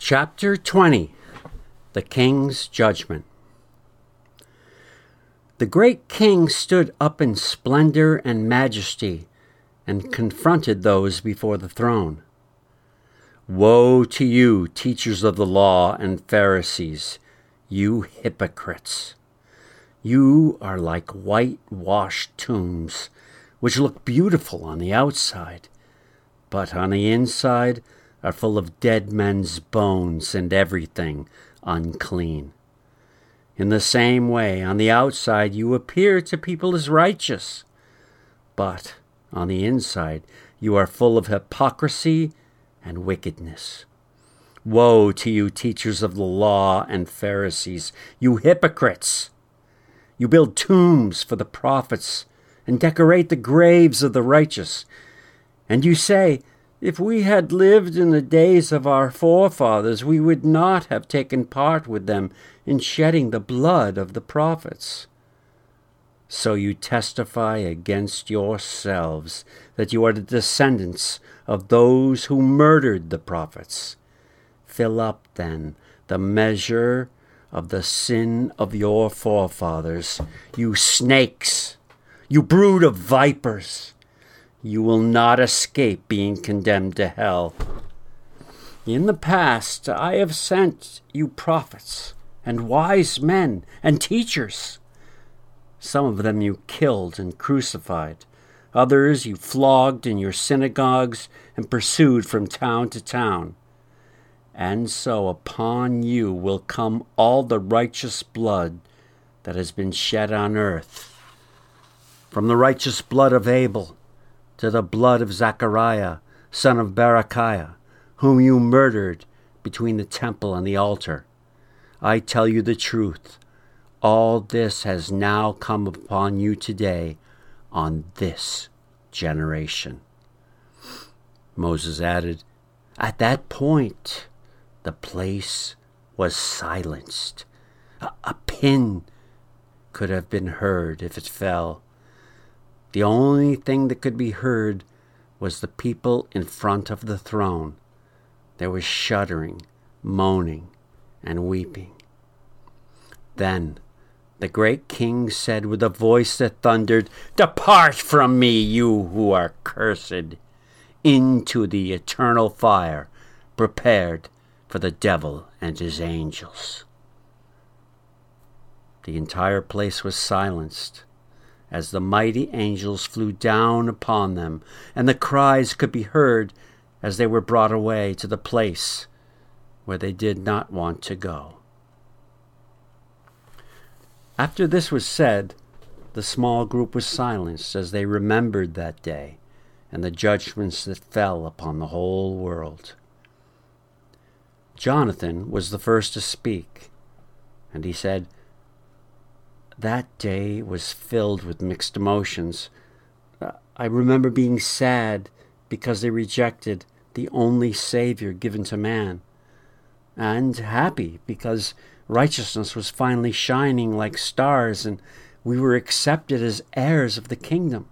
Chapter 20. The King's Judgment. The great king stood up in splendor and majesty and confronted those before the throne. Woe to you, teachers of the law and Pharisees, you hypocrites! You are like whitewashed tombs, which look beautiful on the outside, but on the inside are full of dead men's bones and everything unclean. In the same way, on the outside you appear to people as righteous, but on the inside you are full of hypocrisy and wickedness. Woe to you, teachers of the law and Pharisees, you hypocrites! You build tombs for the prophets and decorate the graves of the righteous, and you say, if we had lived in the days of our forefathers, we would not have taken part with them in shedding the blood of the prophets. So you testify against yourselves that you are the descendants of those who murdered the prophets. Fill up, then, the measure of the sin of your forefathers, you snakes, you brood of vipers. You will not escape being condemned to hell. In the past, I have sent you prophets and wise men and teachers. Some of them you killed and crucified. Others you flogged in your synagogues and pursued from town to town. And so upon you will come all the righteous blood that has been shed on earth, from the righteous blood of Abel to the blood of Zechariah, son of Berechiah, whom you murdered between the temple and the altar. I tell you the truth, all this has now come upon you today on this generation. Moses added, at that point, the place was silenced. A pin could have been heard if it fell. The only thing that could be heard was the people in front of the throne. There was shuddering, moaning, and weeping. Then the great king said with a voice that thundered, Depart from me, you who are cursed, into the eternal fire prepared for the devil and his angels. The entire place was silenced as the mighty angels flew down upon them, and the cries could be heard as they were brought away to the place where they did not want to go. After this was said, the small group was silenced as they remembered that day and the judgments that fell upon the whole world. Jonathan was the first to speak, and he said, that day was filled with mixed emotions. I remember being sad because they rejected the only Savior given to man, and happy because righteousness was finally shining like stars and we were accepted as heirs of the kingdom.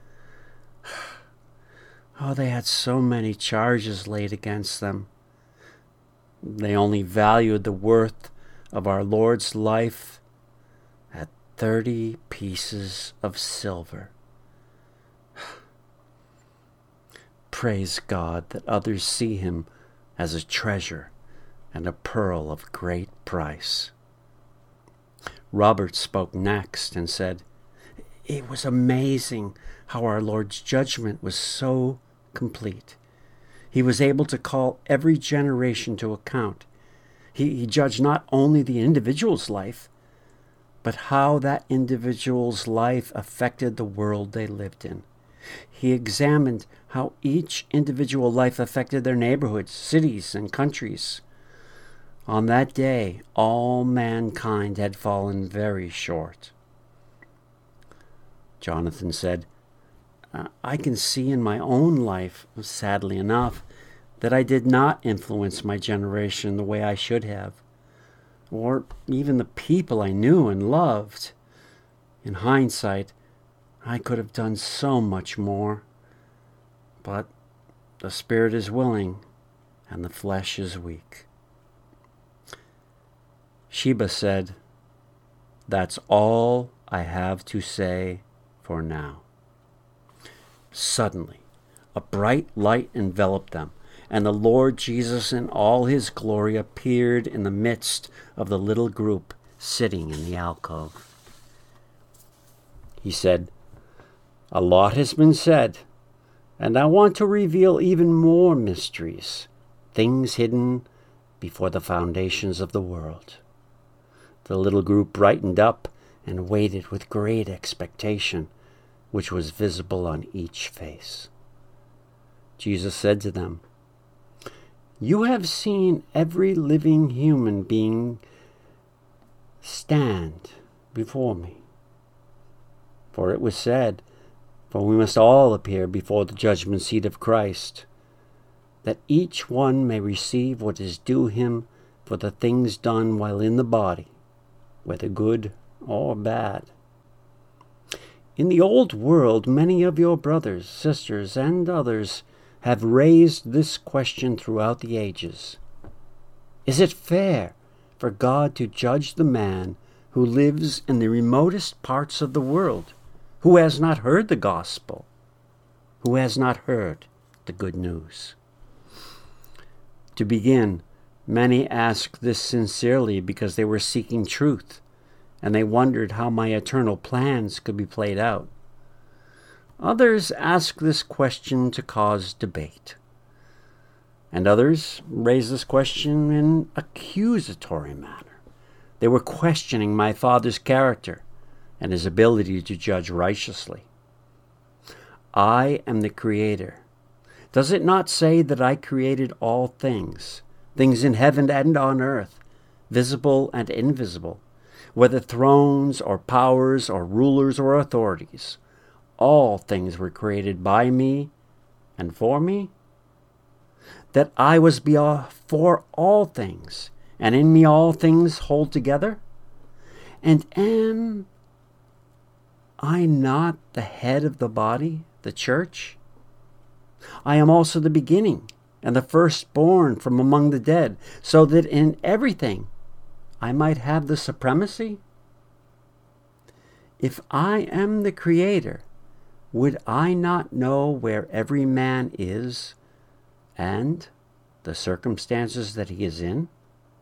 Oh, they had so many charges laid against them. They only valued the worth of our Lord's life at 30 pieces of silver. Praise God that others see him as a treasure and a pearl of great price. Robert spoke next and said, it was amazing how our Lord's judgment was so complete. He was able to call every generation to account. He judged not only the individual's life, but how that individual's life affected the world they lived in. He examined how each individual life affected their neighborhoods, cities, and countries. On that day, all mankind had fallen very short. Jonathan said, I can see in my own life, sadly enough, that I did not influence my generation the way I should have, or even the people I knew and loved. In hindsight, I could have done so much more. But the spirit is willing and the flesh is weak. Sheba said, "That's all I have to say for now." Suddenly, a bright light enveloped them, and the Lord Jesus in all his glory appeared in the midst of the little group sitting in the alcove. He said, "A lot has been said, and I want to reveal even more mysteries, things hidden before the foundations of the world." The little group brightened up and waited with great expectation, which was visible on each face. Jesus said to them, "You have seen every living human being stand before me. For it was said, for we must all appear before the judgment seat of Christ, that each one may receive what is due him for the things done while in the body, whether good or bad. In the old world, many of your brothers, sisters, and others have raised this question throughout the ages. Is it fair for God to judge the man who lives in the remotest parts of the world, who has not heard the gospel, who has not heard the good news?" To begin, many asked this sincerely because they were seeking truth, and they wondered how my eternal plans could be played out. Others asked this question to cause debate, and others raised this question in an accusatory manner. They were questioning my Father's character and his ability to judge righteously. I am the Creator. Does it not say that I created all things, things in heaven and on earth, visible and invisible, whether thrones or powers or rulers or authorities? All things were created by me and for me? That I was before all things, and in me all things hold together? And am I not the head of the body, the church? I am also the beginning and the firstborn from among the dead, so that in everything I might have the supremacy? If I am the Creator, would I not know where every man is and the circumstances that he is in?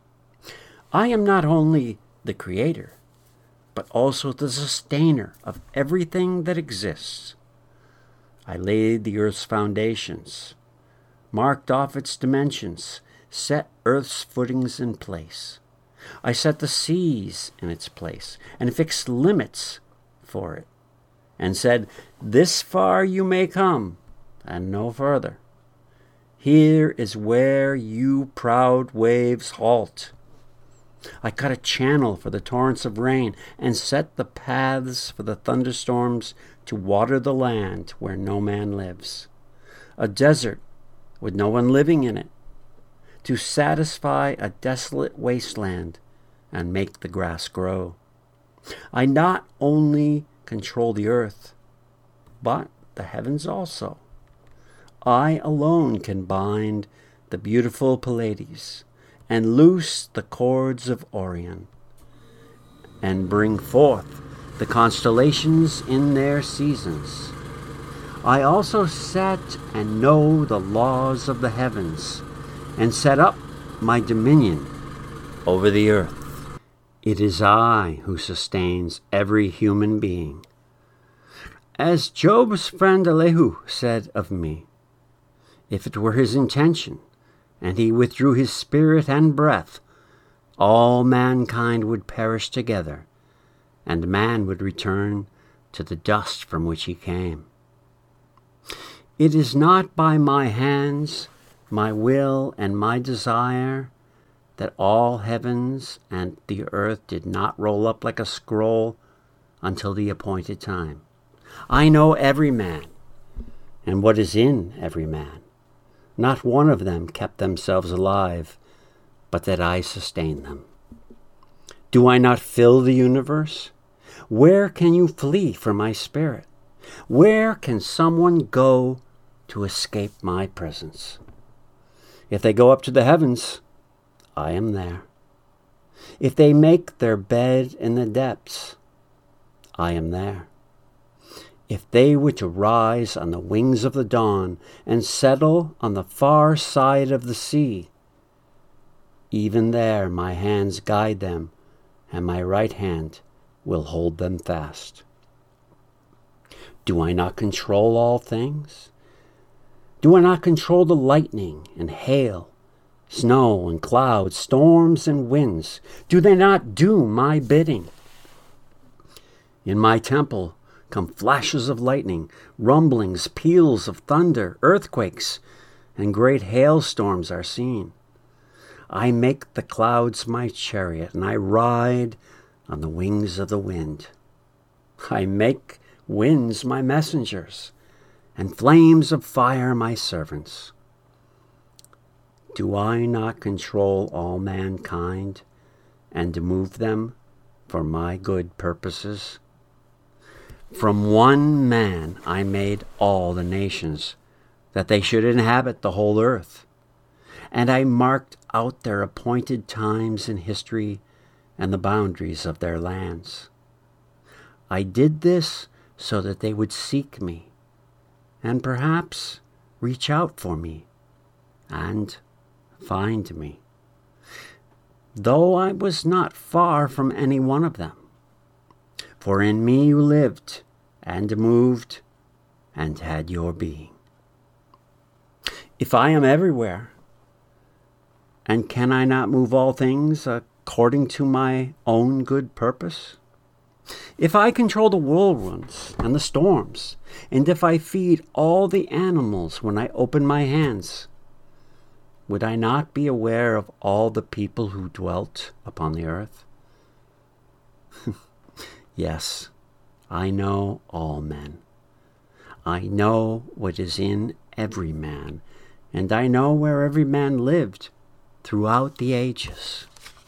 I am not only the Creator, but also the sustainer of everything that exists. I laid the earth's foundations, marked off its dimensions, set earth's footings in place. I set the seas in its place and fixed limits for it, and said, "This far you may come, and no further. Here is where you proud waves halt." I cut a channel for the torrents of rain, and set the paths for the thunderstorms to water the land where no man lives, a desert with no one living in it, to satisfy a desolate wasteland and make the grass grow. I not only control the earth, but the heavens also. I alone can bind the beautiful Pleiades and loose the cords of Orion, and bring forth the constellations in their seasons. I also set and know the laws of the heavens, and set up my dominion over the earth. It is I who sustains every human being. As Job's friend Elihu said of me, if it were his intention, and he withdrew his spirit and breath, all mankind would perish together, and man would return to the dust from which he came. It is not by my hands, my will, and my desire that all heavens and the earth did not roll up like a scroll until the appointed time. I know every man, and what is in every man. Not one of them kept themselves alive, but that I sustain them. Do I not fill the universe? Where can you flee from my spirit? Where can someone go to escape my presence? If they go up to the heavens, I am there. If they make their bed in the depths, I am there. If they were to rise on the wings of the dawn and settle on the far side of the sea, even there my hands guide them, and my right hand will hold them fast. Do I not control all things? Do I not control the lightning and hail, snow and clouds, storms and winds? Do they not do my bidding? In my temple come flashes of lightning, rumblings, peals of thunder, earthquakes, and great hailstorms are seen. I make the clouds my chariot, and I ride on the wings of the wind. I make winds my messengers, and flames of fire my servants. Do I not control all mankind, and move them for my good purposes? From one man I made all the nations, that they should inhabit the whole earth. And I marked out their appointed times in history and the boundaries of their lands. I did this so that they would seek me, and perhaps reach out for me, and find me, though I was not far from any one of them. For in me you lived, and moved, and had your being. If I am everywhere, and can I not move all things according to my own good purpose? If I control the whirlwinds and the storms, and if I feed all the animals when I open my hands, would I not be aware of all the people who dwelt upon the earth? Yes, I know all men. I know what is in every man, and I know where every man lived throughout the ages.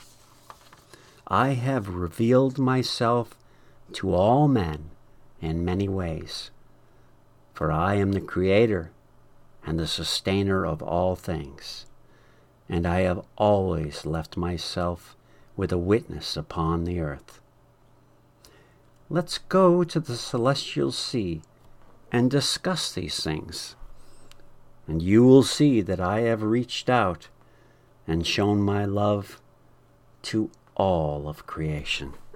I have revealed myself to all men in many ways, for I am the Creator and the sustainer of all things, and I have always left myself with a witness upon the earth. Let's go to the celestial sea and discuss these things, and you will see that I have reached out and shown my love to all of creation.